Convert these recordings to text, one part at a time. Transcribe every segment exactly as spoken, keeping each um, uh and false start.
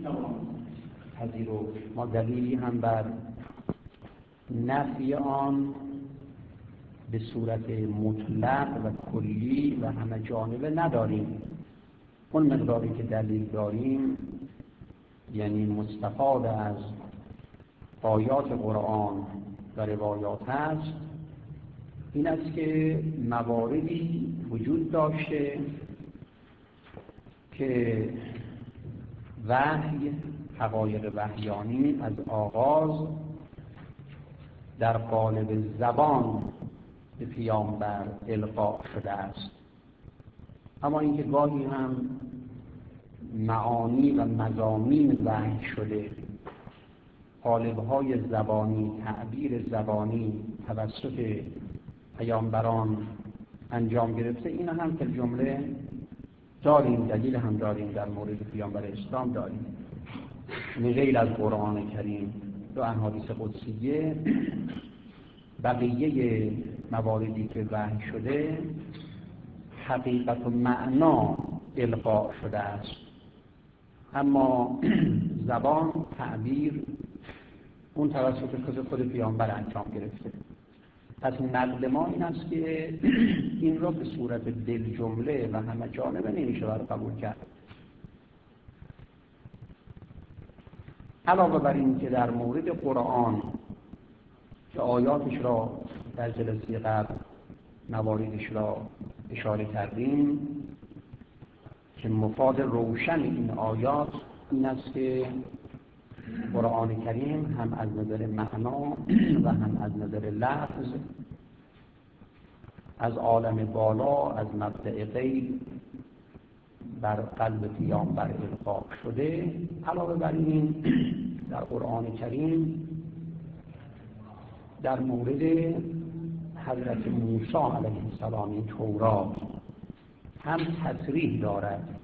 پذیرفت. ما دلیلی هم بر نفی آن به صورت مطلق و کلی و همه جانبه نداریم. اون مقداری که دلیل داریم یعنی مستفاد از آیات قرآن و روایات است، این است که مواردی وجود داشته که وحی، حقایق وحیانی از آغاز در قالب زبان به پیامبر القا شده است، اما اینکه گاهی هم معانی و مضامین وحی شده، قالب‌های زبانی، تعبیر زبانی توسط پیامبران انجام گرفته، این هم که جمله داریم، دلیل هم داریم در مورد پیامبر اسلام داریم. غیر از قرآن کریم و احادیث قدسیه، بقیه مواردی که وحی شده حقیقت و معنا القا شده است، اما زبان، تعبیر اون توسط خود خود پیامبر انجام گرفته. پس نقد ما این است که این را به صورت دل جمله و همه جانبه نمیشه برای قبول کرد. علاوه بر این که در مورد قرآن که آیاتش را در جلسه قبل مواردش را اشاره کردیم که مفاد روشن این آیات این است که قرآن کریم هم از نظر معنا و هم از نظر لفظ از عالم بالا، از مبدأ غیب بر قلب پیامبر القا شده. علاوه بر این در قرآن کریم در مورد حضرت موسی علیه السلام این تورات هم تصریح دارد،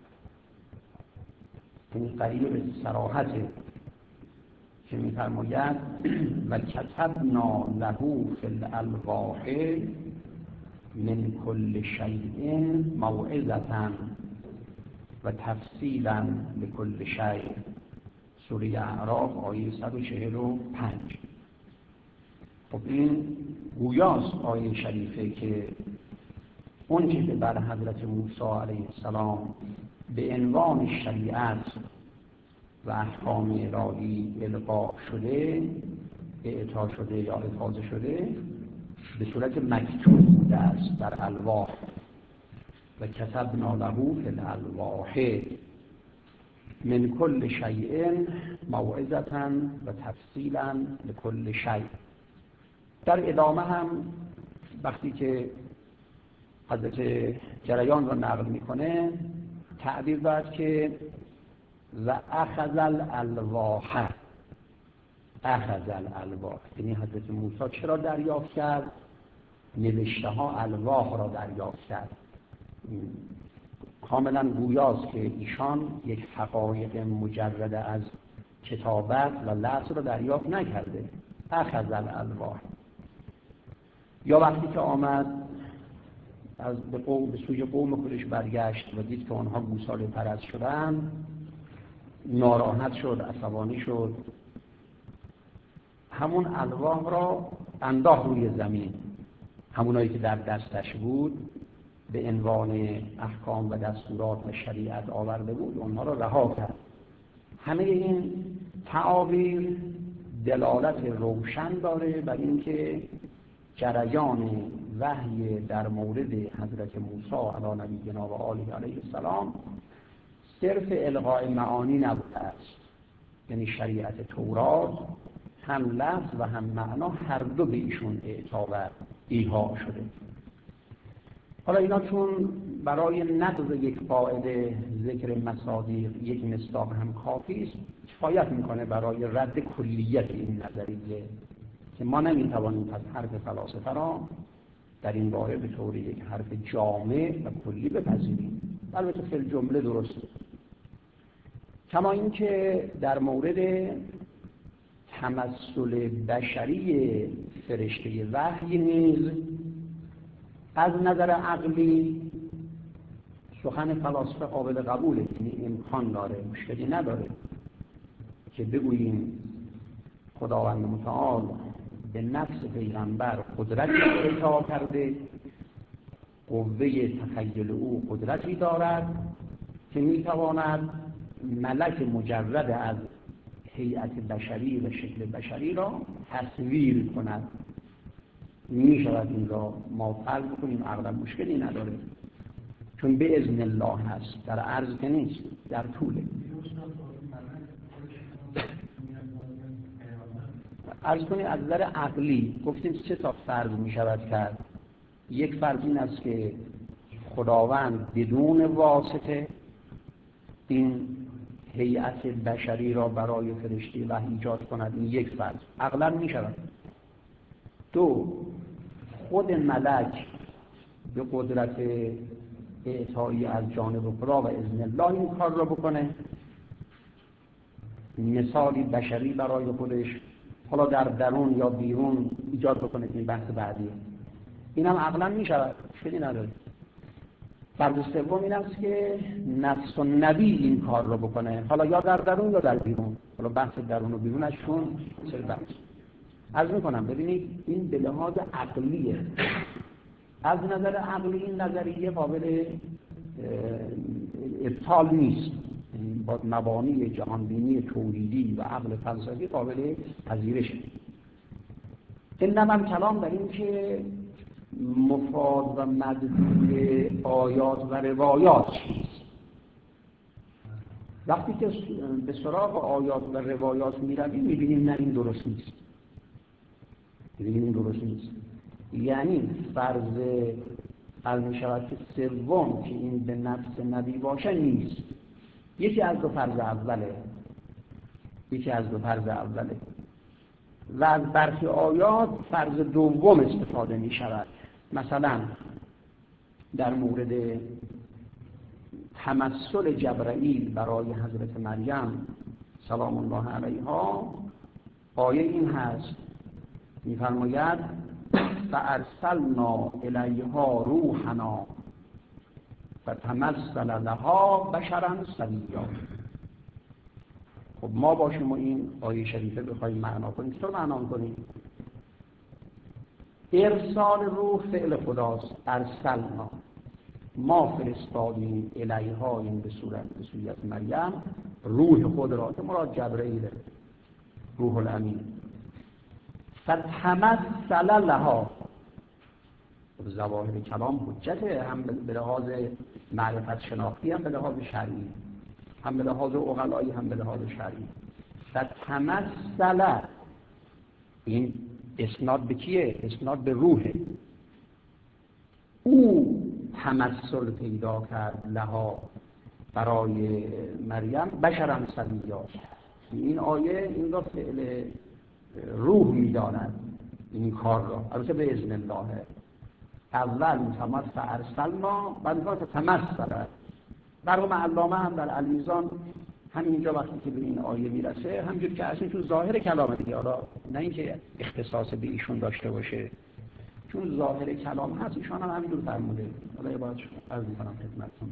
این قریب به صراحته که می‌فرماید و کتبنا له فی الالواح من کل شیء موعظة و تفصیلا لکل شیء. سوره اعراف آیه صد و چهل و پنج. خب این گویاست آیه شریفه که اون چیزی که بر حضرت موسی علیه السلام به عنوان شریعت و احکام الهی القا شده، اعطا شده یا افاضه شده، به صورت مکتوب بوده است در الواح. و کتبنا له فی الالواح من کل شیء موعظة و تفصیلا لکل شیء. در ادامه هم وقتی که حضرت جریان را نقل میکنه تعبیر دارد که و اخذ الالواح، اخذ الالواح یعنی حضرت موسی چرا دریافت کرد؟ نوشته ها الواح را دریافت کرد. کاملا گویاست که ایشان یک حقایق مجرد از کتابت و لفظ را دریافت نکرده. اخذ الالواح. یا وقتی که آمد از به قوم به سوی قوم خودش برگشت و دید که آنها گوساله پرست شدن، ناراحت شد، عصبانی شد، همون الواح را انداخت روی زمین، همونایی که در دستش بود به عنوان احکام و دستورات و شریعت آورده بود، اونها را رها کرد. همه این تعابیر دلالت روشن داره بر اینکه جریان وحی در مورد حضرت موسی علی نبینا و آله علیه السلام صرف القاء معانی نبوده است، یعنی شریعت تورات هم لفظ و هم معنا هر دو به ایشون اعطا و ایحاء شده. حالا اینا چون برای نقض یک قاعده ذکر مصادیق یک مصداق هم کافی است، کفایت میکنه برای رد کلیت این نظریه که ما نمیتوانیم پس حرف فلاسفه را در این باره به طور یک حرف جامع و کلی بپذیریم. البته فی الجمله درسته. کما اینکه در مورد تمثل بشری فرشته وحی نیز از نظر عقلی سخن فلاسفه قابل قبوله، یعنی امکان داره، مشکلی نداره. که بگوییم خداوند متعال به نفس پیغمبر قدرتی اعطا کرده، قوه تخیل او قدرتی دارد که میتواند ملک مجرد از هیئت بشری و شکل بشری را تصویر کند. می شود این را ما فرض کنیم، اغلب مشکلی نداره، چون به اذن الله هست، در عرض که نیست، در طوله. عرض کنیم از نظر عقلی گفتیم سه تا فرض می شود کرد. یک فرض این است که خداوند بدون واسطه این هیئت بشری را برای فرشته وحی ایجاد کند. این یک فرض اغلب می شود. دو، خود ملک به قدرت اعطایی از جانب خدا و اذن الله این کار را بکنه، مثالی بشری برای خودش حالا در درون یا بیرون ایجاد بکنه. این بحث بعدیه. این هم عقلا می شود، شدی نداره. فرض سوم این است که نفس و نبی این کار را بکنه، حالا یا در درون یا در بیرون. حالا بحث درون و بیرونش چون سر بحث عرض میکنم. ببینید این به لحاظ عقلیه. از نظر عقلی این نظریه قابل ابطال نیست، با مبانی جهانبینی توحیدی و عقل فلسفی قابل پذیرشه. این هم کلام در این که مفاد و مدلول آیات و روایات چیست. وقتی که به سراغ آیات و روایات میرویم میبینیم نه، این درست نیست. میبینیم این درست نیست. یعنی فرض فرض می شود که سوم که این به نفس نبی باشه نیست. یکی از دو فرض اوله یکی از دو فرض اوله و از برخی آیات فرض دوم استفاده می شود. مثلا در مورد تمثل جبرائیل برای حضرت مریم سلام الله علیها آیه این هست، می‌فرماید فارسلنا الیها روحنا فتمثل لها بشرا سویا. خب ما باشیم و این آیه شریفه بخوایم معنا کنیم، چطور معنا کنیم؟ ارسال روح فعل خداست. ارسلنا ما فرستادیم الیها، این به صورت به صورت مریم، روح خود را که مراد جبرائیل روح الامین. فتمثل لها، ظواهر کلام حجته، هم به لحاظ معرفت شناختی، هم به لحاظ شرعی، هم به لحاظ عقلایی، هم به لحاظ شرعی. فتمثل، این اسناد به کیه؟ اسناد به روحه. او تمثل پیدا کرد لها برای مریم بشرا سویا. این آیه این را فعل روح می‌داند این کار را، البته به اذن الله. اول می‌فرماد فارسلنا، بعد می‌فرماد تمثل. مرحوم علامه هم در المیزان همینجا وقتی که به این آیه میرسه همونجور که اصلا تو ظاهر کلام دیگه، حالا نه اینکه اختصاص به ایشون داشته باشه، چون ظاهر کلام هست ایشون هم همینجور فرموده. حالا یه باید عرض می‌کنم خدمتتون.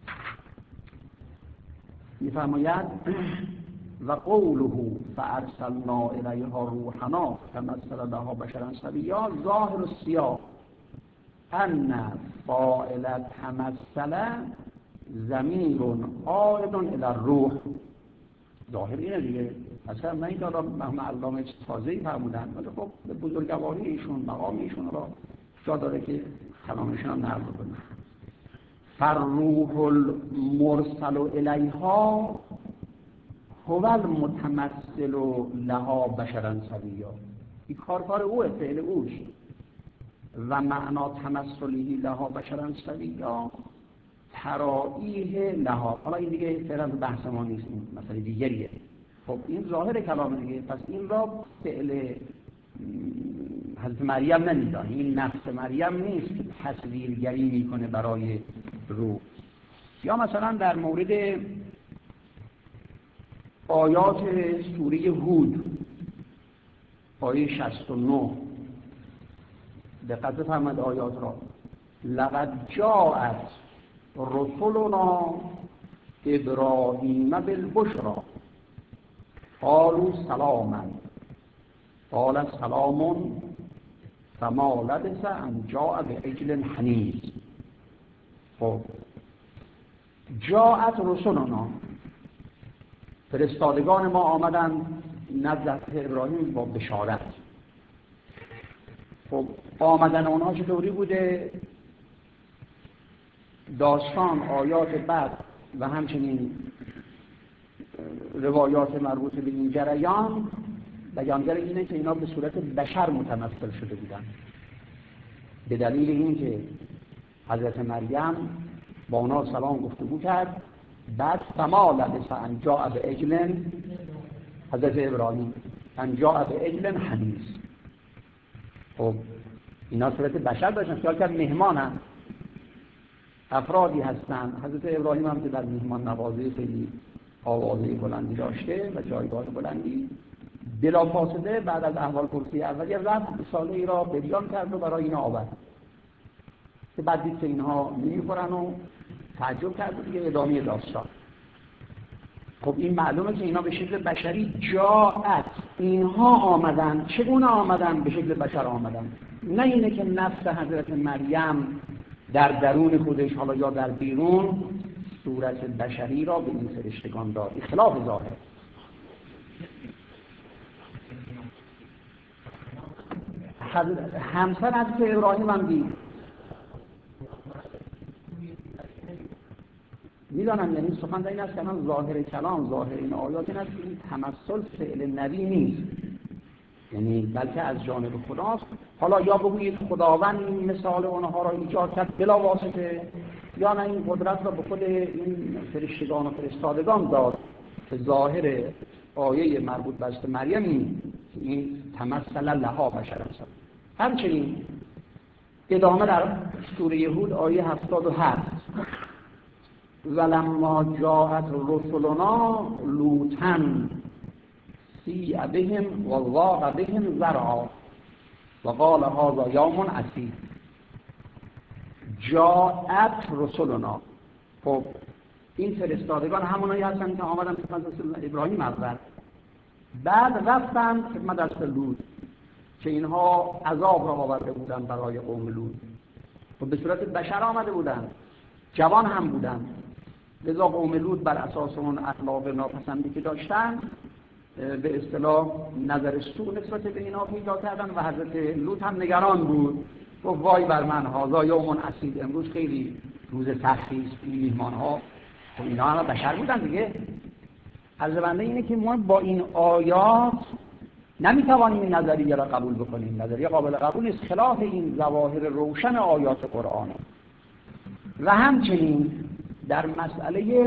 می‌فرماید و قوله فارسلنا الیها روحنا تمثل لها بشرا سویا، ظاهر السیاق ان فاعل تمثل ضمیر عائد الی الروح. ظاهر اینه دیگه، اصلا نه این حالا مرحوم علامه تازه‌ای فرمودن، ولی خب به بزرگواری ایشون، مقام ایشون را جا داره که کلامشون هم نقل کنیم. فالروح المرسل الیها هو المتمثل لها بشرا سویا. این کار کار اوه، فعل اوش. و معنا تمثلی لها بشرا سویا ترائیه لها. حالا این دیگه فعلا بحث ما نیست، این مسئله دیگریه. خب این ظاهر کلام دیگه، پس این را فعل حضرت مریم نمیدانه، این نفس مریم نیست که تصویرگری میکنه برای روح. یا مثلا در مورد آیات سوره هود آیه شصت و نه دقت فرمایید آیات را. لقد جاءت رسلنا ابراهیم بالبشرا قالوا سلاما قال سلام فما لبث ان جاء بعجل حنیذ. خب جاءت رسلنا، فرستادگان ما آمدن نزد ابراهیم با بشارت. خب آمدن اونها چطوری بوده؟ داستان آیات بعد و همچنین روایات مربوط به این جریان بیانگر اینه که اینا به صورت بشر متمثل شده بودن، به دلیل اینکه حضرت مریم با اونا سلام گفتگو کرد، بعد فما لبث ان جاء بعجل، حضرت ابراهیم ان جاء بعجل حنیذ. خب اینا صورت بشر داشتن، خیال کرد مهمانن، افرادی هستن. حضرت ابراهیم هم که در میهمان نوازی خیلی آوازه بلندی داشته و جایگاه بلندی، بلافاصله بعد از احوال پرسی اولیه رفت رساله ای را بیان کرد و برای اینا آورد که بعد دید که اینها نمیخورن و تعجب کرد و دیگه ادامه داستان. خب این معلومه که اینا به شکل بشری جاءت، اینها آمدن. چگونه آمدن؟ به شکل بشر آمدن، نه اینه که نفس حضرت مریم در درون خودش حالا یا در بیرون صورت بشری را به این فرشتگان داد، خلاف ظاهر. همسر حضرت ابراهیم هم دید، میدانم یعنی سخن در این است که من ظاهر کلام، ظاهر این آیات این است که این تمثل فعل نبی نیست، یعنی بلکه از جانب خداست. حالا یا بگویید خداوند این مثال اونها را ایجاد کرد بلا واسطه، یا نه این قدرت را به خود این فرشتگان و فرستادگان داد که ظاهر آیه مربوط به حضرت مریم این تمثل لها بشر است. همچنین ادامه در سوره هود آیه هفتاد و هفت ولما جاءت رسلنا لوطا سیء بهم و ضاق بهم ذرعا و قال هذا یوم عسیر. جاءت رسلنا، خب این فرستادگان همونایی هستن که آمدن خدمت ابراهیم اول، بعد رفتن خدمت حضرت لوط که اینها عذاب را آورده بودن برای قوم لوط. خب به صورت بشر آمده بودن، جوان هم بودن، لذا قوم لوط بر اساس اون اخلاق ناپسندی که داشتن به اصطلاح نظر سوء نسبت به اینا پیدا کردن و حضرت لوط هم نگران بود. گفت وای بر من، هذا یوم عسیر، امروز خیلی روز سختی است. این میهمان ها خب اینا هم بشر بودن دیگه. عرض بنده اینه که ما با این آیات نمیتوانیم این نظریه را قبول بکنیم، نظریه قابل قبول نیست، خلاف این ظواهر روشن آیات قرآن. و همچنین در مسئله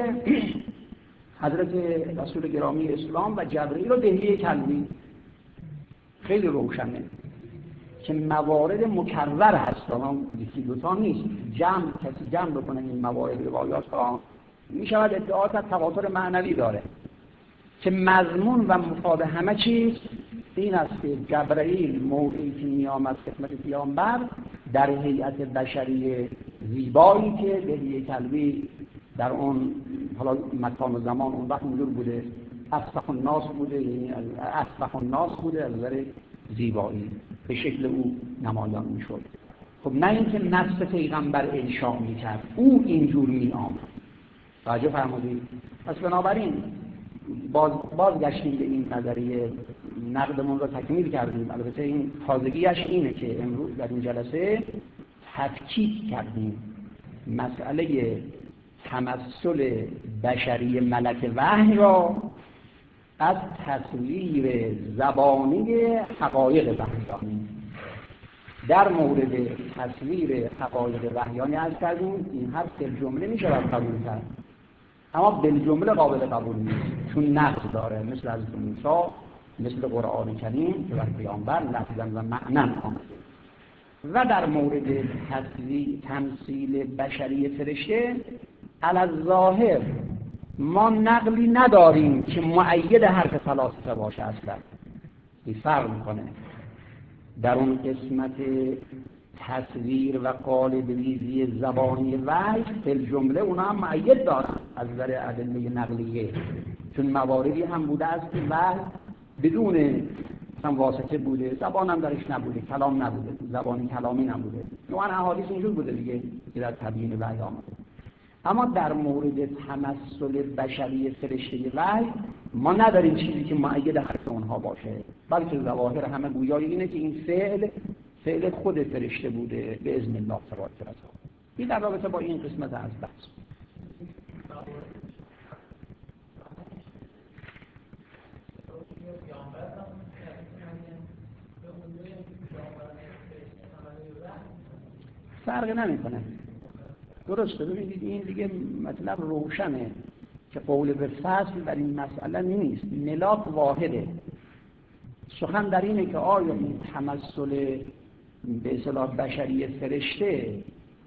حضرت رسول گرامی اسلام و جبرئیل و دهیه کلبی خیلی روشنه که موارد مکرر هست، اما یکی دوتا نیست. جمع کسی جمع بکنه این موارد روایات ها می شود ادعا کرد تواتر معنوی داره که مضمون و مفاد همه چیز این است که جبرئیل موقعی که می آمد خدمت پیامبر در هیئت بشری زیبایی که دهیه کلبی در اون حالا مکان و زمان اون وقت اونجور بوده، افسح الناس بوده، یعنی افسح الناس بوده، از نظر زیبایی به شکل او نمایان میشد. خب نه اینکه نفس پیغمبر انشاء میکرد، او اینجور می آمد. توجه فرمودید؟ پس بنابراین باز بازگشتیم به این نظریه، نقدمون رو تکمیل کردیم. البته این تازگیش اینه که امروز در این جلسه تفکیک کردیم مسئله تمثل بشری ملک وحی را از تصویر زبانی حقایق وحیانی. در مورد تصویر حقایق وحیانی عرض کردیم این حرف بالجمله میشه قبول کرد، اما بالجمله قابل قبول نیست، چون نقص داره، مثل حضرت موسی، مثل قرآن کریم که بر پیامبر لفظاً و معناً آمده. و در مورد تصویر تمثیل بشری فرشته علی الظاهر ما نقلی نداریم که مؤید حرف فلاسفه باشه. اصلا این فرق میکنه. در اون قسمت تصویر و قالب ریزی زبانی وحی فی جمله اونا هم معید دارن از نظر ادله نقلیه، چون مواردی هم بوده است که وحی بدون مثلا واسطه بوده، زبان هم درش نبوده، کلام نبوده، زبانی کلامی نبوده. نوعا احادیث اینجور بوده دیگه که در تبیین وحی آمده. اما در مورد تمثل بشری فرشته وحی ما نداریم چیزی که معید حرف اونها باشه، بلکه ظواهر همه گویای اینه که این فعل فعل خود فرشته بوده به اذن الله تبارک و تعالی. این در رابطه با این قسمت از بحث. فرق نمیکنه. درسته، ببینید این دیگه مطلب روشنه که قول به فصل در این مسئله نیست، ملاک واحده. سخن در اینه که آیا این تمثل به اصطلاح بشری فرشته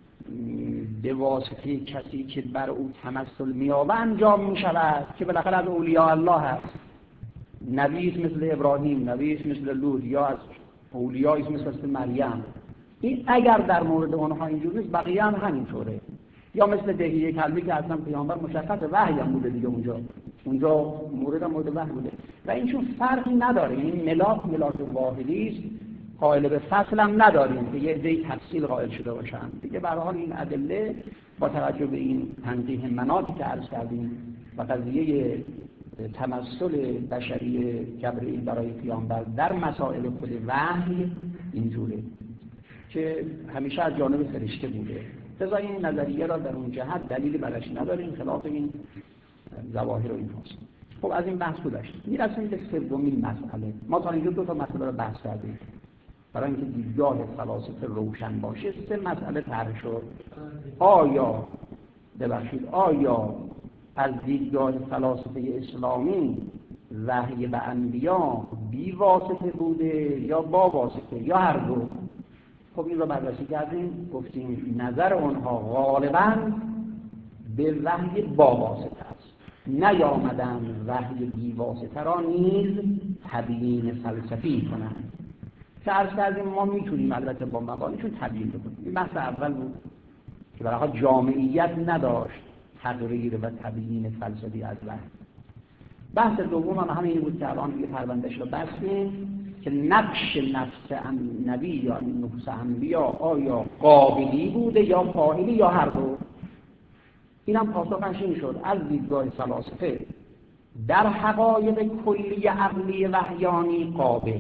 به واسطه کسی که بر او تمثل می‌یابد انجام می‌شود که بالاخره از اولیاء الله هست، نبی مثل ابراهیم، نبی مثل لوط، یا از اولیایی مثل مریم. این اگر در مورد اونها اینجوری نیست، بقیه هم همینطوره. یا مثل دهیه کلبی که اصلا پیامبر مشخص وحی هم بوده دیگه، اونجا اونجا مورد هم مورد وحی بوده و این چون فرقی نداره، این ملاک ملاک واحدی است، قائل به فصل هم نداریم که یه عده‌ای تفصیل قائل شده باشن دیگه. به هر حال این ادله با توجه به این تنزیه مناطی که عرض کردیم و قضیه تمثل بشری جبرئیل برای پیامبر در مسائل خود وحی اینجوره که همیشه از جانب فرشته بوده. لذا این نظریه را در اون جهت دلیلی برش نداریم، خلاف این ظواهر و این هست. خب از این بحث گذشتیم، میرسیم به سومین مسئله. ما تا اینجا دو تا مسئله رو بحث کردیم برای اینکه دیدگاه فلاسفه روشن باشه. سه مسئله طرح شد. آیا ببخشید آیا از دیدگاه فلاسفه اسلامی وحی به انبیا بی واسطه بوده یا با واسطه یا هر دو؟ خب این رو بررسی کردیم، گفتیم نظر اونها غالباً به وحی با واسطه است، نیامدن وحی بی واسطه را نیز تبیین فلسفی کنند که عرض کردیم ما میتونیم البته با مقالشون تبیین بکنیم. این بحث اول بود که برای جامعیت نداشت تقریر و تبیین فلسفی از وحی. بحث دوم هم همین بود که الان دیگه پروندهش رو بستیم که نقش نفس نبی یا نفس انبیا آیا قابلی بوده یا فاعلی یا هر دو. اینم پاسخش این شد از دیدگاه فلاسفه در حقایق کلی عقلی وحیانی قابل،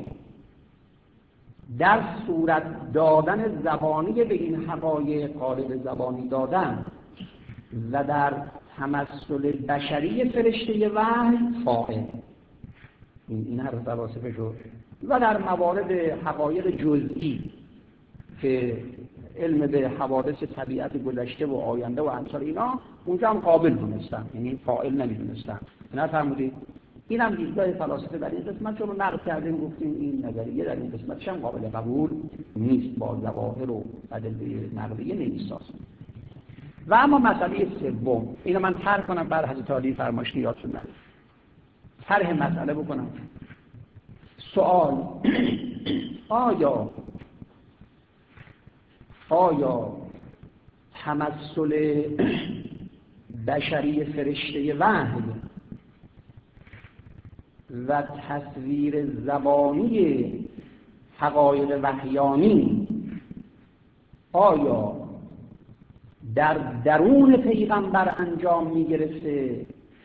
در صورت دادن زبانی به این حقایق قالب زبانی دادن و در تمثل بشری فرشته وحی فاعل. این این هر فلاسفه شد. و در موارد حقایق جزئی که علم به حوادث طبیعت گذشته و آینده و امثال اینا اونجا هم قابل دونستن، یعنی فاعل نمیدونستن. نه فرمودید این هم دیدگاه فلاسفه در این قسمت رو نقد کردیم، گفتیم این نظریه در این قسمتش هم قابل قبول نیست، با ظواهر و ادله نقلیه نمیساز. و اما مسئله سوم اینو من طرح کنم بر حضرت علی فرمایشی یادتون نره. طرح مسئله بکنم. سوال آیا آیا تمثل بشری فرشته وحی و تصویر زبانی حقایق وحیانی آیا در درون پیغمبر انجام می گرفته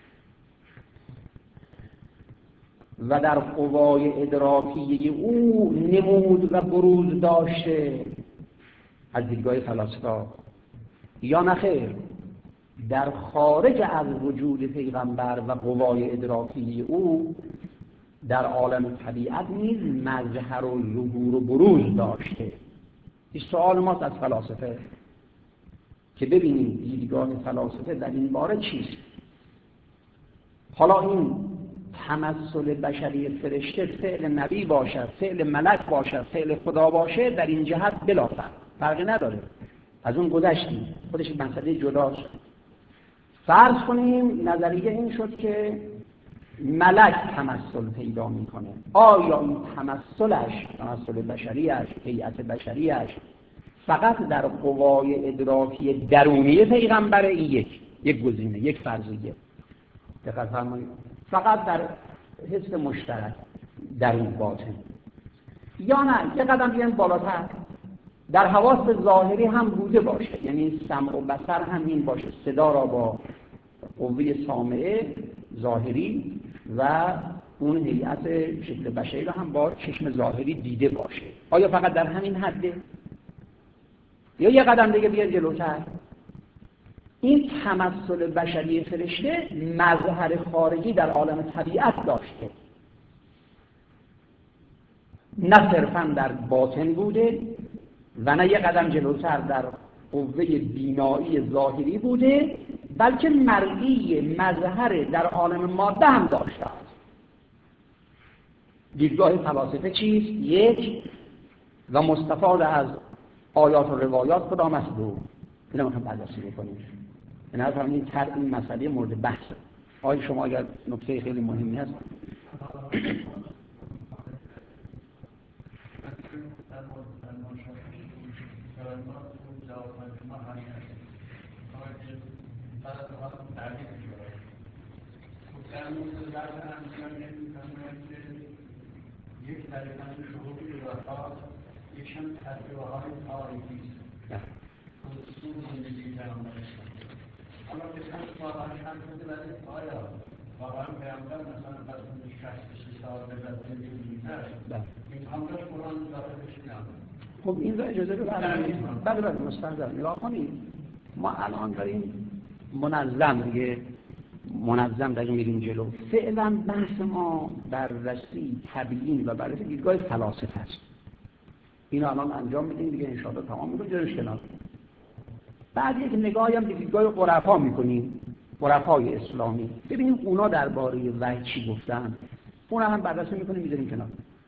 و در قوای ادراکی او نمود و بروز داشته از دیدگاه فلاسفه، یا نخیر در خارج از وجود پیغمبر و قوای ادراکی او در عالم طبیعت نیز مظهر و ظهور و بروز داشته. این سوال ماست از فلاسفه که ببینیم دیدگاه فلاسفه در این باره چیست. حالا این تمثل بشری فرشته فعل نبی باشد، فعل ملک باشد، فعل خدا باشه، در این جهت بلا فرق فرقی نداره، از اون گذشتیم، خودش مسئله جداست. فرض کنیم نظریه این شد که ملک تمثل پیدا میکنه. آیا این تمثلش، تمثل بشریش، هیئت بشریش فقط در قوای ادراکی درونی پیغمبر، این یک یک گزینه، یک فرضیه. دقت فرمایید، فقط در حس مشترک درون باطن. یا نه یه قدم بیایم بالاتر، در حواس ظاهری هم بوده باشه، یعنی سمع و بصر هم این باشه، صدا را با قوه سامعه ظاهری و اون هیئت شکل بشری را هم با چشم ظاهری دیده باشه. آیا فقط در همین حده؟ یا یه قدم دیگه بیاد جلوتر، این تمثل بشری فرشته مظهر خارجی در عالم طبیعت داشته، نه صرفاً در باطن بوده و نه یه قدم جلوتر در قوه بینایی ظاهری بوده، بلکه مرئی مظهر در عالم ماده هم داشته است. دیدگاه فلاسفه چیست؟ یک، و مستفاد از آیات و روایات کدام است؟ دو. اینو میخوام بررسی بکنیم. به نظر من این تر این مسئله مورد بحث. آیا شما اگر نکته خیلی مهمی هست یک طریقه شروعی رفاق یکشان تجربه های تاریخی است خصوصی زندگی پیامبر است. اما بسیار واقعا هم شده ولی آیا واقعا پیامبر مثلا پس از شصت و سه سال به زندگی می‌کرد این همه قرآن داخلش میاد؟ خب این را اجازه رو برای بله بله مستحضر نگاه کنید. ما الان داریم منظم دیگه منظم داریم میریم جلو. فعلا بحث ما بررسی تبیین و بررسی دیدگاه فلاسفه است. اینو الان انجام میدیم دیگه ان شاءالله تمام میکنیم جلوش کنار. بعد یک نگاهی هم دیدگاه عرفا میکنیم، عرفای اسلامی، ببینیم اونا درباره وحی چی گفتن. اون هم بررسی میکنیم میذاریم کنار.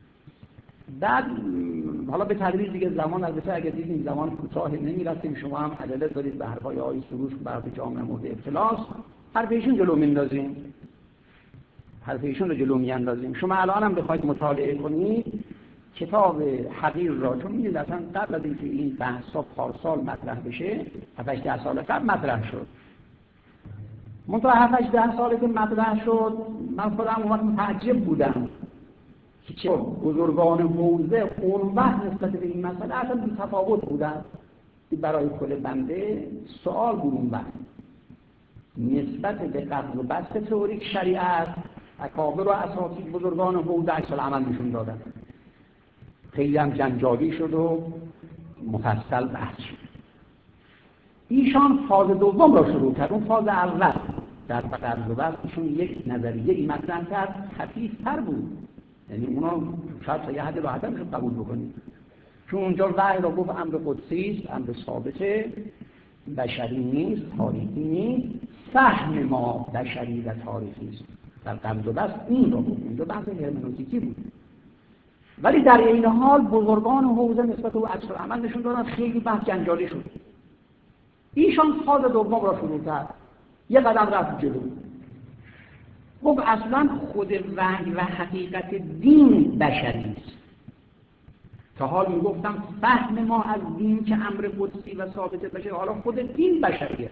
بعد حالا به تدریج دیگه زمان البته اگه دیدیم زمان کوتاه نمیرسیم، شما هم عدالت دارید به حرفای آقای سروش به حرف جامعه مورد ابتلاس، حرف ایشون جلو میندازیم، حرف ایشون رو جلو میاندازیم. شما الان هم بخواید مطالعه کنید کتاب حقیر را، چون میدید اصلا قبل از اینکه این بحثا پارسال مطرح بشه هفت هشت ده سال قبل مطرح شد. منتها هفت هشت ده سالی که مطرح شد من خودم اون وقت متعجب بودم که چه بزرگان حوزه اون وقت نسبت به این مسئله اصلا بی تفاوت بودن. برای کل بنده سوال بود اون وقت نسبت به قبض و بسط تئوریک شریعت اکابر و اساتید بزرگان حوزه عکس العمل نشون دادن. خیلی هم جنجالی شد و مفصل بحث شد. ایشان فاز دوم را شروع کرد. اون فاز اول در قبض و بسطشون یک نظریه ای مطرح کرد خفیفتر بود، یعنی اونا شاید تا یه حد راحتر میشه قبول بکنید، چون اونجا وحی را گفت امر قدسی است، امر ثابته، بشری نیست، تاریخی نیست، فهم ما بشری و تاریخی است. در قبض و بسط این را گفت، اونجا بحث هرمنوتیکی بود. ولی در این حال بزرگان حوزه نسبت به عکس العمل نشون دادن، خیلی بحث جنجالی شد. ایشان فاز دوم را شروع کرد، یه قدم رفت جلو. خب اصلا خود وحی و حقیقت دین بشری است. تا حال میگفتم فهم ما از دین که امر قدسی و ثابت بشه، حالا خود دین بشریه.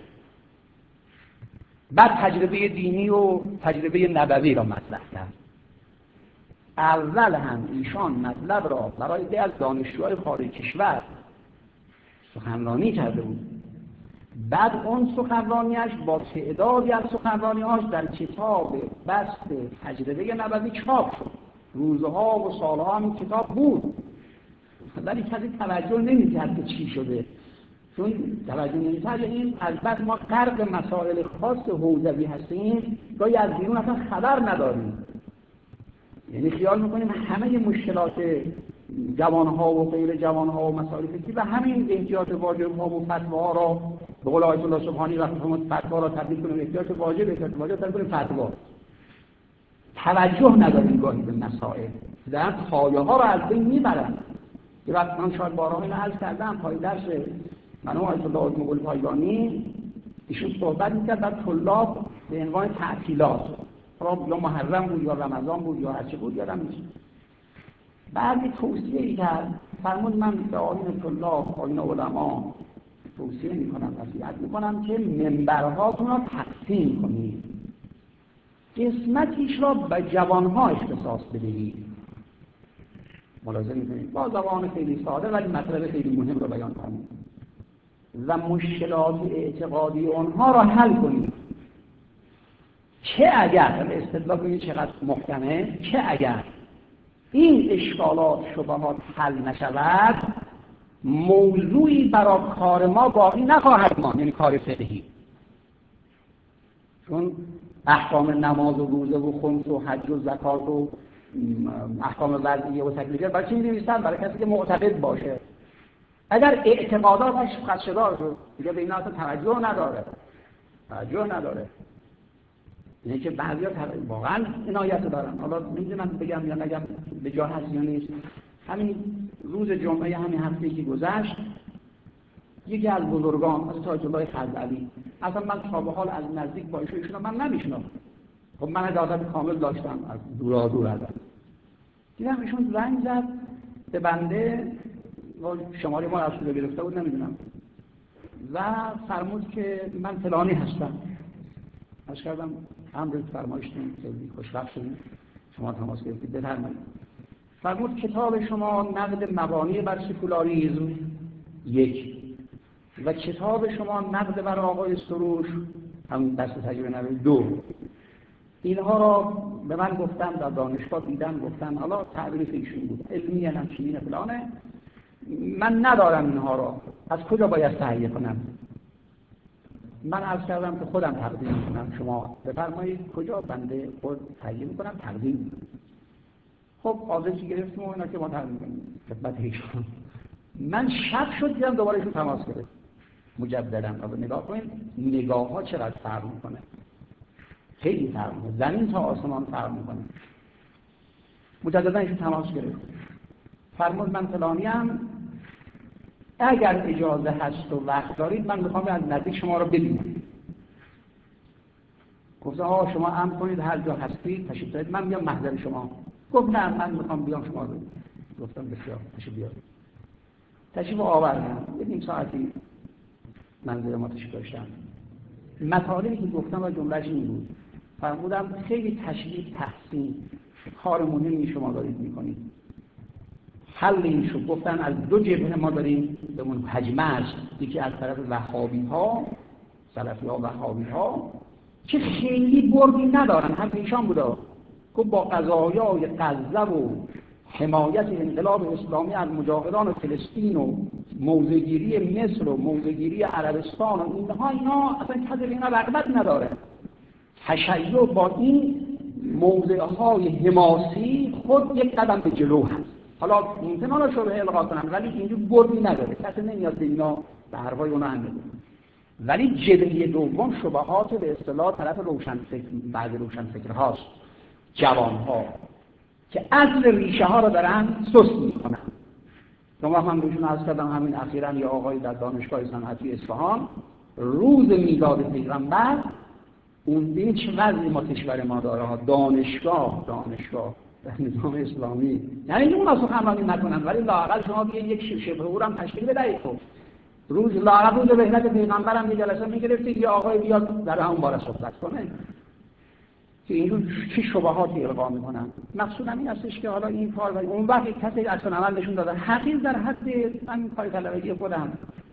بعد تجربه دینی و تجربه نبوی را مطرح کرد. اول هم ایشان مطلب را برای ده از دانشجوهای خارج کشور سخنرانی کرده بود. بعد اون سخنرانیش با تعدادی از سخنرانی‌هاش در کتاب بسط تجربه نبوی چاپ شد. روزها و سالها هم این کتاب بود، ولی کسی توجه نمی‌کرد که چی شده، چون توجه نمی‌کرد. این البته ما غرق مسائل خاص حوزوی هستیم، گاهی از بیرون اصلا خبر نداریم، یعنی خیال می‌کنیم همه مشکلات جوانها و غیر جوانها و مسائل فکری و همین احتیاط واجب‌ها و فتواها را به قول آیت الله سبحانی وقتی فرمود فتوا را تبدیل کنیم احتیاط واجب، احتیاط واجب تبدیل کنیم فتوا. توجه نداریم گاهی به مسائل، در پایه‌ها را از بین می‌برند. یه وقت من شاید بارها اینو عرض کردم پای درس من و آیت الله مغول پایگانی ایشون صحبت می‌کرد در طلاب به عنوان تعطیلات، یا محرم بود یا رمضان بود یا هرچه بود یادم نیست. بعد توصیه‌ای کرد فرمود من به آیین طلاب، آیین علما توصیه میکنم، نصیحت میکنم که منبرهاتون را تقسیم کنید، قسمتیش را به جوانها اختصاص بدهید. ملاحظه میکنید با زبان خیلی ساده ولی مطلب خیلی مهم را بیان کنید و مشکلات اعتقادی آنها را حل کنید. چه اگر استدلال کنید چقدر محکمه، چه اگر این اشکالات شبهات حل نشود موضوعی برای کار ما باقی نخواهد ماند، یعنی کار فقهی. چون احکام نماز و روزه و خمس و حج و زکات و احکام وضعیه و تکلیفیه برای چی می‌نویسن؟ برای کسی که معتقد باشه. اگر اعتقاداتش خدشه‌دار شد دیگه به اینا اصلا توجه نداره توجه نداره یعنی که بعضیا واقعا عنایت دارن. حالا نمی‌دونم بگم یا نگم به جا هست یا نیست. همین روز جمعه همین هفته‌ای که گذشت یکی از بزرگان از تاج الله خزعلی، اصلا من تا به حال از نزدیک با ایشون من نمی‌شناختم. خب من عادت کامل داشتم از دورا دور ازش. دیدم ایشون زنگ زد به بنده، شماره ما از رو گرفته بود نمیدونم، و فرمود که من فلانی هستم. اش کردم امرت فرمایشتون خیلی خوشبخت شدیم شما تماس گرفتید بفرمایید. فرمود کتاب شما نقد مبانی بر سکولاریسم یک و کتاب شما نقد بر آقای سروش هم دست تجربه نوی دو، اینها را به من گفتن در دانشگاه دیدم، گفتن حالا تعبیر ایشون بود علمی همچنین فلانه، من ندارم اینها را، از کجا باید تهیه کنم؟ من عرض کردم که خودم تقدیم میکنم، شما بفرمایید کجا، بنده خود تهیه میکنم تقدیم. خب آدرسی گرفتیم و اینا که ما تقدیم کنیم خدمت ایشون. من شب شد دیدم دوباره ایشون تماس گرفت مجددا. حالا نگاه کنید نگاه ها چقدر فرق میکنه، خیلی فرق میکنه، زمین تا آسمان فرق میکنه. مجددا ایشون تماس گرفت، فرمود من فلانیم، اگر اجازه هست و وقت دارید من میخوام از نزدیک شما رو ببینم. گفتم آقا شما امر کنید هر جا هستید تشریف دارید من میام محضر شما. گفت نه من میخوام بیام شما رو ببینم. گفتم بسیار تشریف بیارید. تشریف آوردم، یه نیم ساعتی منزل ما تشریف داشتم. مطالبی که گفتم و جمله‌اش این بود، فرمودم خیلی تشریف تحسین کار مهمی شما دارید میکنید. حل این شد. گفتن از دو جبهه ما داریم بهمون هجمه است، یکی از طرف وهابی ها، سلفی ها وهابی ها که خیلی بردی ندارن، هم ایشان بوده که با قضایای غزه و حمایت انقلاب اسلامی از مجاهدان فلسطین و موضع‌گیری مصر و موضع‌گیری عربستان و اینها اینا اصلا کسی به اینا رغبت نداره. تشیع با این موضع‌های حماسی خود یک قدم به جلو هست. حالا ممکن حالا شبهه القا کنم ولی اینجور بردی نداره، کسی نمیاد به اینا به حرفای اونا هم بگه. ولی جبهه دوم شبهات به اصطلاح طرف روشنفکر، بعضی روشنفکرهاست، جوانها که اصل ریشه ها رو دارن سست میکنن. شما هم روشون عرض کردم همین اخیراً یه آقای در دانشگاه صنعتی اصفهان روز میلاد پیغمبر اون دین چه وضعی ما کشور ما داره ها، دانشگاه دانشگاه در نظام اسلامی، یعنی اون اصلا سخنرانی نکنن ولی لااقل شما بیاید یک شبه او هم تشکیل بدهید. خب روز لااقل روز رحلت پیغمبر هم یه جلسه میگرفتید یه آقای بیاد در همون باره صحبت کنه که اینجور چه شبهاتی القا میکنن. مقصود این هستش که حالا این کار و اون وقت کسی اصلا عمل نشون داده حقیق در حد من کار طلبگی خودم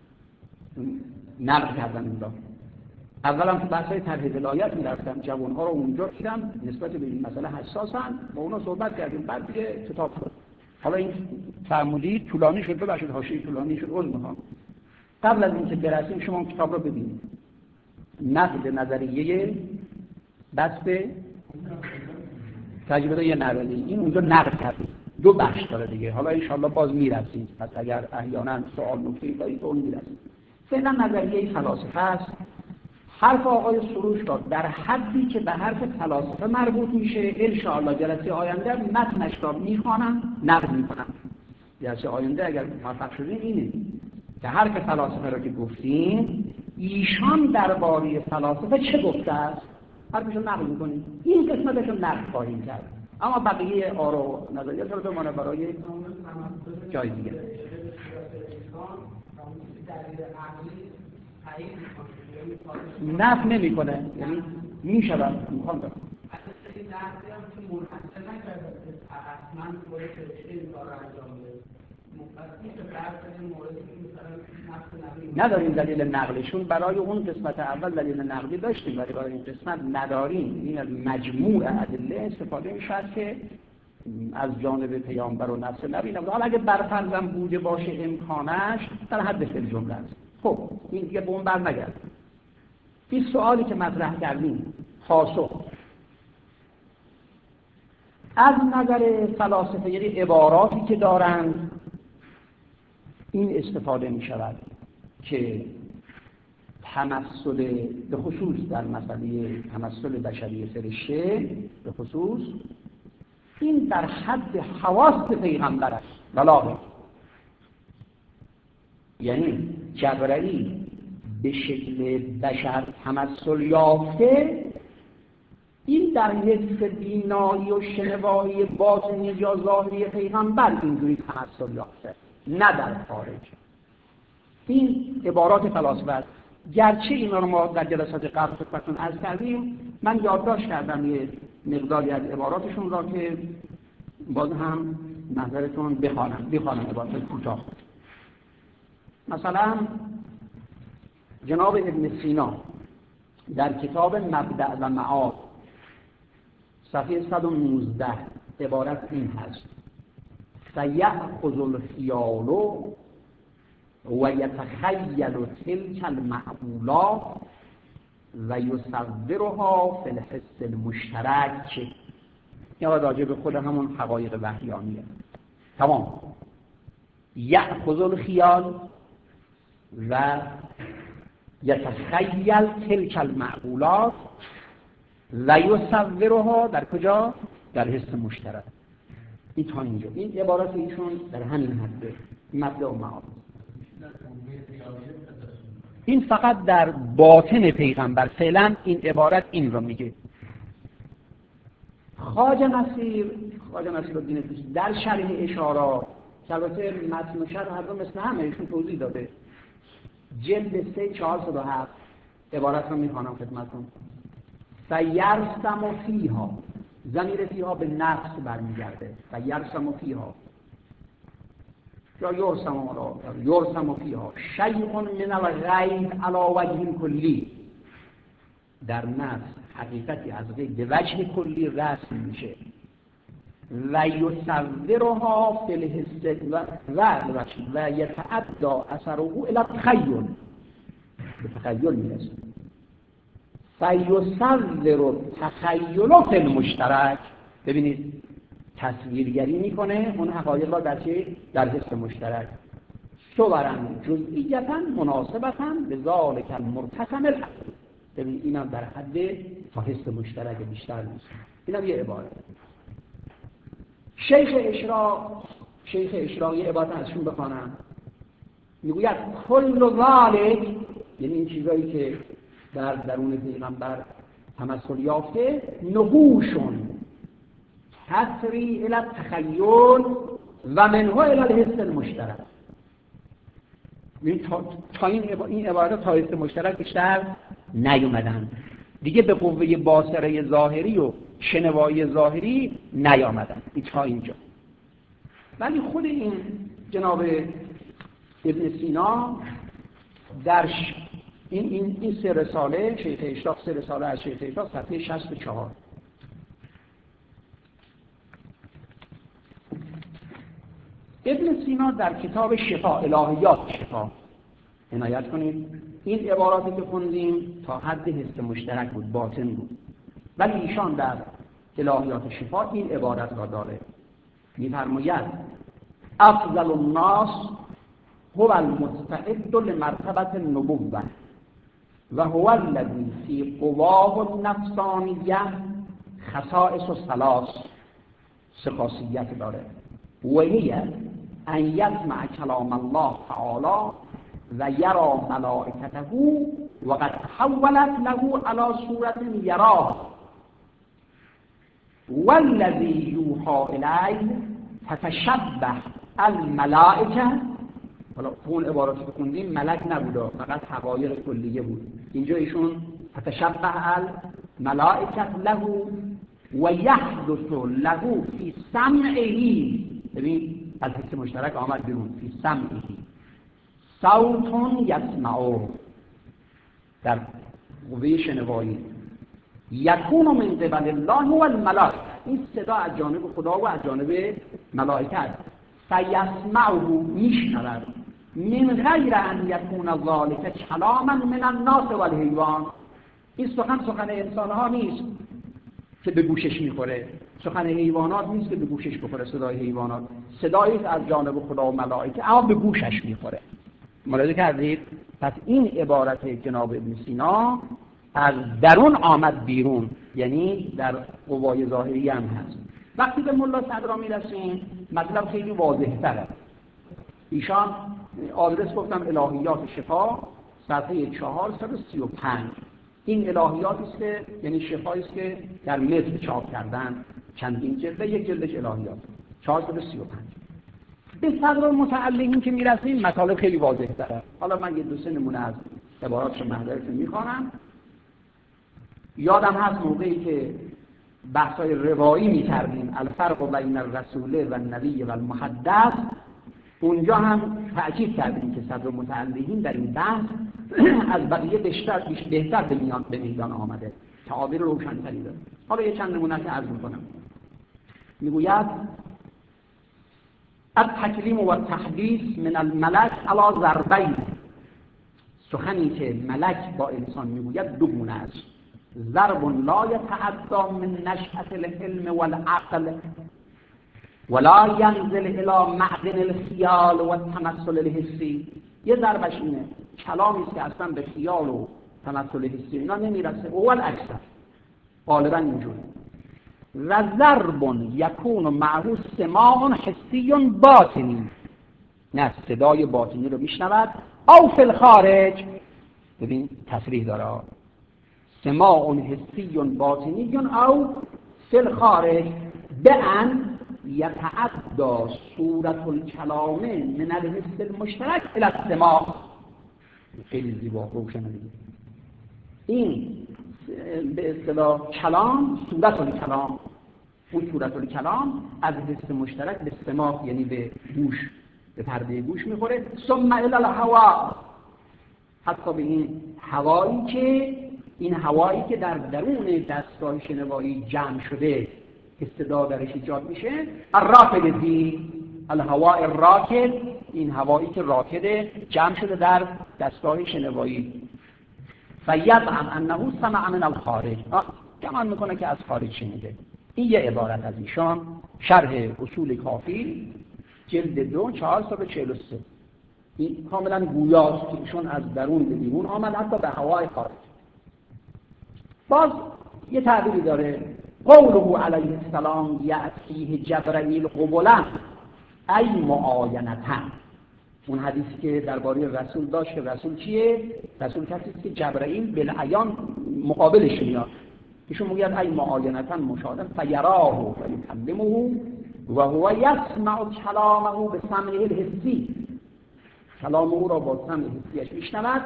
نقد کردم اینجا. اولا تو بحث‌های طرح ولایت می‌رفتم، جوان‌ها رو اونجا دیدم نسبت به این مسئله حساسن، با اونا صحبت کردیم، بعد دیگه کتاب شد. حالا این فرمودید طولانی شد، ببخشید حاشیه طولانی شد، عذر می‌خوام. قبل از اینکه برسیم شما کتاب رو ببینید. نقد نظریه بحث تجربه نرولی این اونجا نقد کرد. دو بخش داره دیگه. حالا ان شاءالله باز می‌رسیم. پس اگر احیانا سوال نکته‌ای دارید اون می‌رسیم. فعلا نظریه فلاسفه است. حرف آقای سروش داد در حدی که به حرف فلاسفه مربوط میشه. انشاءالله جلسه آینده متنش را میخوانم نقد میکنم. جلسه آینده اگر موفق شدیم اینه که حرف فلاسفه را که گفتیم ایشان درباره فلاسفه چه گفته است حرفش رو نقد میکنیم. این قسمتش رو نقد خواهیم کرد. اما بقیه آرا و نظریات رو بمانه برای جای دیگه. نفی نمی‌کنه، یعنی میشود امکان داره. نداریم دلیل نقلشون، برای اون قسمت اول دلیل نقلی داشتیم ولی برای این قسمت نداریم. این از مجموع ادله استفاده میشه که از جانب پیامبر و نفس نبی نبود. حالا اگه برفرضم بوده باشه امکانش در حد فعل جمله است. خب این دیگه به اون بر نگرد. این سوالی که مطرح کردیم پاسخ از نظر فلاسفه، یعنی عباراتی که دارند این استفاده می شود که تمثل به خصوص در مسئله تمثل بشری فرشته به خصوص این در حد حواس پیغمبر است ولی یعنی جبرئیل به شکل بشر تمثل یافته، این در حس بینایی و شنوایی باطنی یا ظاهری پیغمبر اینجوری تمثل یافته، نه در خارج. این عبارات فلاسفه است. گرچه اینا رو ما در جلسات قبل خدمتتون عرض کردیم، من یادداشت کردم یه مقداری از عباراتشون را که باز هم نظرتون بخوانم بخوانم عبارات کوتاه. مثلا جناب ابن سینا در کتاب مبدأ و معاد صفحه صد و نوزده عبارت این هست: سیأخذ الخیال و یتخیل تلک المعقولات و یصورها فی الحس المشترک. یا راجع به خود همون حقایق وحیانیه. تمام. یأخذ الخیال و یتخیل تلک المعقولات و یصورها در کجا؟ در حس مشترک. این تا اینجا. این عبارات ایشون در همین حد مبدأ و معاد. این فقط در باطن پیغمبر فعلا این عبارت این رو میگه. خواجه نصیر خواجه نصیرالدین طوسی در شرح اشارات، البته متن و شرح هر دو مثل همه، ایشون توضیح داده، جلد سه چهارصد و هفت عبارت رو میخوانم خدمتتون. فیرسم فیها، ضمیر فیها به نفس برمیگرده. فیرسم فیها یا یرسم یرسم فیها شیء من الغیب علی وجه کلی، در نفس حقیقتی از غیب به وجه کلی رسم میشه. و یصورها فی الحس و و و یتعدى اثره الی التخیل، به تخیل میرسه. فیصور تخیل فی المشترک. ببینید تصویرگری میکنه اون حقایق را در چه؟ در حس مشترک. صورن جزئیتا مناسبتا به ذالک المرتسم العقل. ببین اینم در حد تا حس مشترک بیشتر نیست. اینم یه عبارت. شیخ اشراق شیخ اشراق یه عبارت ازشون بخوانم، میگوید کل ذالک، یعنی این چیزایی که در درون پیغمبر تمثل یافته، نهوشون تسری الی التخیل و منه الی الحس المشترک. تا, تا این این عبارات تا حس مشترک بیشتر نیومدن دیگه، به قوه باصره ظاهری و شنوایی ظاهری نیامدن تا اینجا. ولی خود این جناب ابن سینا در این این این سه رساله، شیخ اشراق سه رساله از شیخ اشراق صفحه شصت و چهار، ابن سینا در کتاب شفا، الهیات شفا، عنایت کنید این عباراتی که خوندیم تا حد حس مشترک بود، باطن بود، ولی ایشان در الهیات شفا این عبارت را داره، می‌فرماید افضل الناس هو المستعد لمرتبة النبوة و هو الذی فی قواه النفسانیه خصائص الثلاث، سه خاصیت داره. و هی ان یسمع کلام الله تعالی و یرا ملائکته و قد تحولت له علی صورت یراه والذی یوحی الی تتشبه الملائکه. حالا اون عباراتی که خوندیم ملک نبوده، فقط حقایق کلیه بود. اینجا ایشون تتشبه الملائکه له و یحدث له فی سمعه. ببین از حس مشترک آمد بیرون. فی سمعه صوت یسمعه، در قوه شنوایی. یکون من قبل الله و الملائکه، این صدا از جانب خدا و از جانب ملائکه است. فیسمعه، میشنود. من غیر ان یکون ذلک کلاما من الناس و الحیوان، این سخن سخن انسان ها نیست که به گوشش میخوره، سخن حیوانات نیست که به گوشش بخوره. صدای حیوانات صدایی است از جانب خدا و ملائکه، اما به گوشش میخوره. ملاحظه کردید؟ پس این عبارت جناب ابن سینا از درون آمد بیرون، یعنی در قوای ظاهری هم هست. وقتی به ملا صدرا میرسیم مطلب خیلی واضح تره. ایشان آدرس گفتم الهیات شفا، صفحه چهارصد و سی و پنج. این الهیاتی است که یعنی شفایی است که در متن چاپ کردن، چندین جلد، یک جلدش الهیات، چهارصد و سی و پنج. به صدر المتعلقین که میرسیم مطالب خیلی واضح تره. حالا من یه دو سه نمونه از عباراتش محضرتون میخوانم. یادم هست موقعی که بحثای روایی میکردیم الفرق بین الرسول و النبی و المحدث، اونجا هم تأکید کردیم که صدر المتعلقین در این بحث از بقیه بیشتر بهتر به میان به میدان آمده، تعابیر روشن‌تری داره. حالا یه چند نمونه عرض میکنم. میگوید التکلیم و التحدیث من الملک علی ضربین، سخنی که ملک با انسان میگوید دو گونه است. ضرب لا یتعدی من نشأة العلم والعقل ولا ينزل الى معدن الخیال و التمثل الحسی. یه ضربش اینه، کلامی است که اصلا به خیال و تمثل حسی اینا نمیرسه. اول اکثر غالبا اینجوره. و ضرب یکون معه سماع حسی باطنی، نه صدای باطنی رو میشنود. او فی الخارج، ببین تصریح داره، سماع حسی باطنی او فی الخارج بأن یتعدی صورت الکلام من الحس المشترک الی السماع. خیلی زیبا روشن دیگه. این به اصطلاح کلام، صورت الکلام، اون صورت الکلام از حس مشترک به سماع یعنی به گوش، به پرده گوش میخوره. ثم الی الهوا، حتی به این هوایی که این هوایی که در درون دستگاه شنوایی جمع شده که صدا درش ایجاد میشه. الراکد دی، الهواء الراکد، این هوایی که راکده جمع شده در دستگاه شنوایی. فیزعم انه سمع من الخارج، گمان میکنه که از خارج شنیده. این یه عبارت از ایشان، شرح اصول کافی جلد دو چهارصد و چهل و سه. این کاملا گویاست که ایشون از درون به بیرون آمد، حتی به هوای خارج. باز یه تعبیری داره، قوله علیه السلام یأتیه جبرائیل قبلا ای معاینتن. اون حدیثی که درباره رسول داشت که رسول چیه؟ رسول کسی است که جبرائیل بالعیان مقابلش میاد. ایشون میگه ای معاینتن مشاهدن فیراه و یکلمه و هو یسمع کلامه به سمعه الحسی، کلام او را با سمع حسیش میشنود.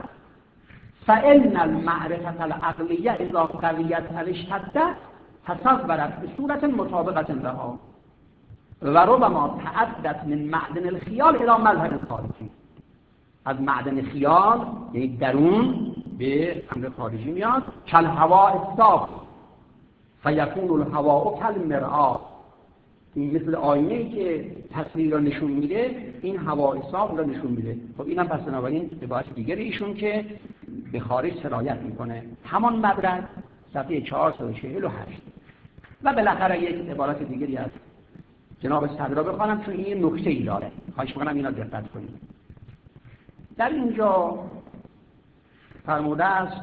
فإن المعرفة العقلیه اذا قویت اشتدت تصورت به صورت مطابقت لها و ربما تعدت من معدن الخیال الى مظهر خارجی. از معدن خیال یعنی درون به امر خارجی میاد. کل هواء الصاف فیکون الهواء کالمرآة، این مثل آینه‌ای که تصویر را نشون میده، این هوای صاف را نشون میده. خب اینم پس بنابراین عبارت دیگری ایشون که به خارج سرایت میکنه. همان مدرک صفحه چهارصد و چهل و هشت. و بالاخره یک عبارت دیگری از جناب صدرا بخوانم چون این نکته‌ای داره، خواهش می‌کنم اینا دقت کنید. در اینجا فرموده است،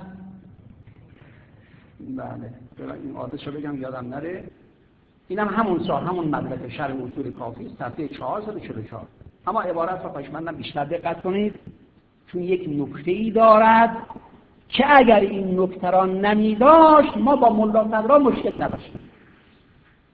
بله این آدرس رو بگم یادم نره، اینم همون سال همون مدرک شرح اصول کافی صفحه چهارصد و چهل و چهار. اما عبارت رو خواهش می‌کنم بیشتر دقت کنید چون یک نکته‌ای دارد که اگر این نکته را نمی‌داشت ما با ملا صدرا مشکل نداشتیم.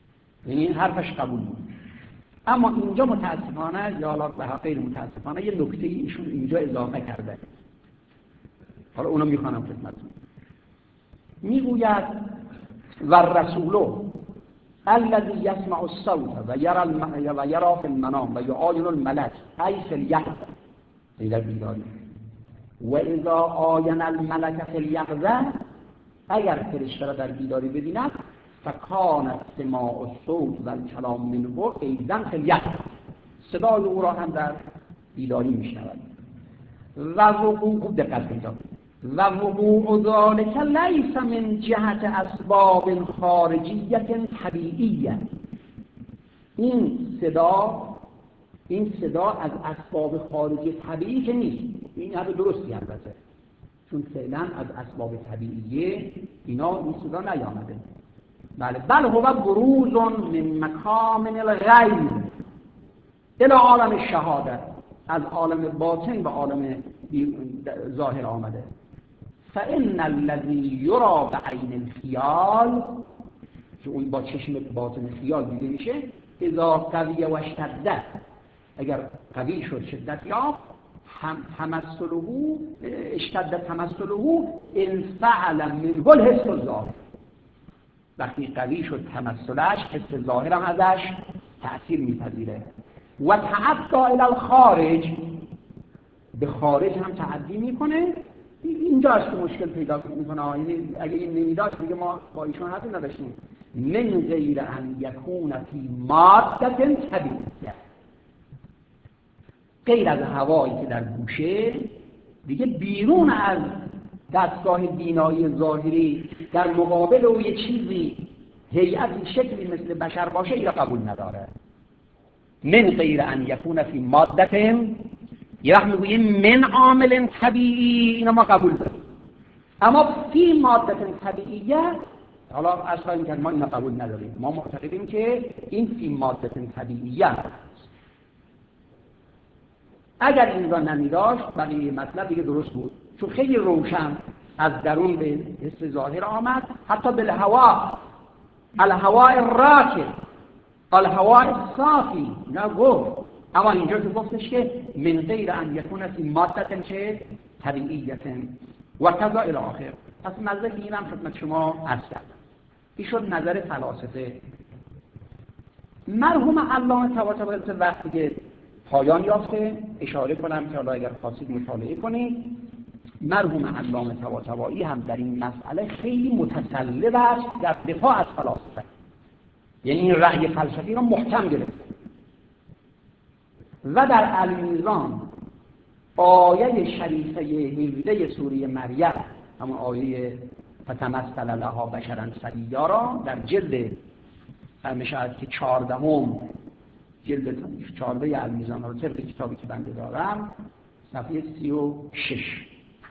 یعنی این حرفش قبول بود. اما اینجا متاسفانه یا لا به غیر متاسفانه یه نکته ایشون اینجا اضافه کرده، حالا اونو میخوانم خدمتتون. میگوید و رسول الذی یسمع الصوت و یرى و یرى فی المنام و یعاین الملک ای فی الیقظه، در بیداری، و اذا آین الملک فی الیقظه، اگر فرشته را در بیداری ببیند فکان سماع الصوت و الکلام منه ایضا فی الیقظه، صدای او را هم در بیداری میشنود. و وقوع خوب دقت کنید و وقوع ذلک لیس من جهت اسباب خارجیه طبیعیه، این صدا این صدا از اسباب خارجی طبیعی که نیست، این حرف درستی البته، چون فعلا از اسباب طبیعیه اینا این صدا نیامده. بله بل هو بروز من مکامن الغیب الى عالم الشهاده، از عالم باطن به عالم ظاهر آمده. فإن الذي يرى بعين الخیال، که اون با چشم باطن خیال دیده میشه، اذا قوی و اشتد، اگر قوی شد شدت یافت، تمثله اشتد تمثله انفعل منه الحس الظاهر، وقتی قوی شد تمثلش حس ظاهر هم ازش تأثیر میپذیره. و تعدی الی الخارج، به خارج هم تعدی میکنه. اینجا است که مشکل پیدا میکنه. یعنی اگه این نمیداشت دیگه ما با ایشون حرفی نداشتیم. من غیر ان یکون فی ماده طبیعیه، غیر از هوایی که در گوشه، دیگه بیرون از دستگاه بینایی ظاهری در مقابل او یه چیزی هیئتی شکلی مثل بشر باشه، یا قبول نداره. من غیر ان یکون فی ماده، یه وقت میگوییم من عامل طبیعی، اینا ما قبول داریم، اما فی ماده طبیعیه، حالا اصلا این که ما اینا قبول نداریم. ما معتقدیم که این فی ماده طبیعیه. اگر این را نمیداشت ولی مطلب دیگه درست بود، چون خیلی روشن از درون به حس ظاهر آمد، حتی به الهوا، الهوا الراکد، الهوا صافی، نه گفت. اما اینجا که گفتش که من غیر ان یکون فی ماده چه طبیعیه و کذا الی آخر. پس نظر اینم خدمت شما عرض کردم. این شد نظر فلاسفه. مرحوم علامه طباطبایی وقتی که پایان یافته، اشاره کنم که حالا اگر خواستید مطالعه کنید، مرحوم علامه طباطبایی هم در این مسئله خیلی متسلب است در دفاع از فلاسفه، یعنی این رأی فلسفی را محکم گرفته و در المیزان آیه شریفه هفده سوره مریم، همون آیه فتمثل لها بشرا سویا را در جلد میشود که چهاردهم جلد چهارده المیزان رو طبق کتابی که بنده دارم صفحه سی و شش،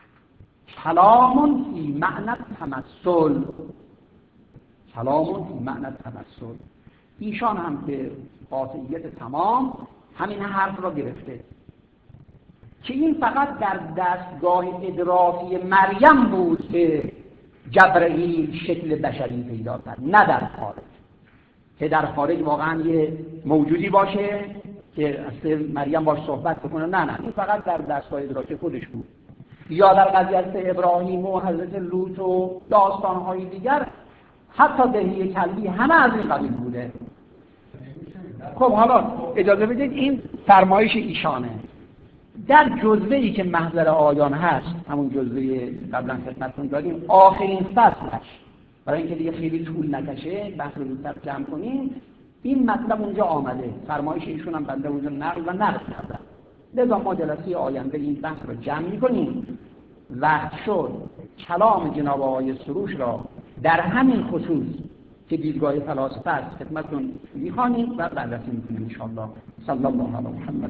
کلام فی معنی تمثل، کلام فی معنی تمثل. ایشان هم به قاطعیت تمام همین حرف را گرفته که این فقط در دستگاه ادراکی مریم بود که جبرئیل شکل بشری پیدا کرد، نه در خارج. که در خارج واقعا یه موجودی باشه که اصلا مریم باش صحبت بکنه، نه نه، این فقط در دستگاه ادراکی خودش بود. یا در قضیه ابراهیم و حضرت لوط و داستان‌های دیگر، حتی دهی کلبی همه از این قبیل بوده. خب حالا اجازه بدید این فرمایش ایشانه. در جزوه‌ای که محضر آیان هست، همون جزوه قبلا خدمتتون دادیم، آخرین فصلش، برای اینکه دیگه خیلی طول نکشه بحث رو زودتر جمع کنیم، این مطلب اونجا آمده. فرمایش ایشون هم بنده اونجا نقل و نقل کردم. لذا ما جلسه آینده این بحث رو جمع می‌کنیم. وقت شد کلام جناب آقای سروش را در همین خصوص که دیدگاه فلاسفه است خدمتتون می‌خوانیم و بررسی می‌کنیم ان شاء الله. صلی الله علی محمد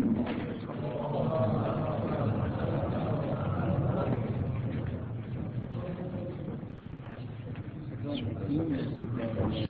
و آله.